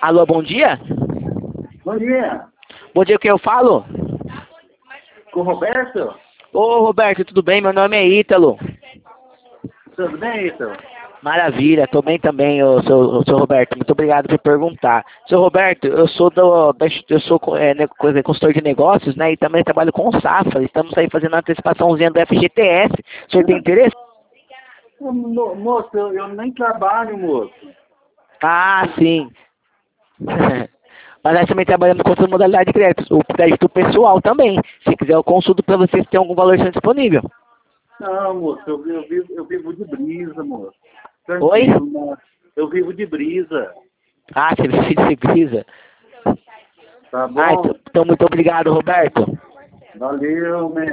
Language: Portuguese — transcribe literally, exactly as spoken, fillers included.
Alô, bom dia? Bom dia. Bom dia, o que eu falo? Com o Roberto? Ô, Roberto, tudo bem? Meu nome é Ítalo. Tudo bem, Ítalo? Maravilha, tô bem também, ô, seu, ô, seu Roberto. Muito obrigado por perguntar. Seu Roberto, eu sou do, da, eu sou é, né, coisa- consultor de negócios, né? E também trabalho com o Safra. Estamos aí fazendo uma antecipaçãozinha do F G T S. O senhor tem interesse? Ô, mo- moço, eu, eu nem trabalho, moço. Ah, sim. Mas nós também trabalhamos com outra modalidade de crédito, o crédito pessoal também. Se quiser, eu consulto para vocês se tem algum valor disponível. Não, moço, eu, eu, vivo, eu vivo de brisa, moço. Oi? Tranquilo, moço. Eu vivo de brisa. Ah, você vive de brisa. Tá Ah, bom? então, então muito obrigado, Roberto. Valeu, man.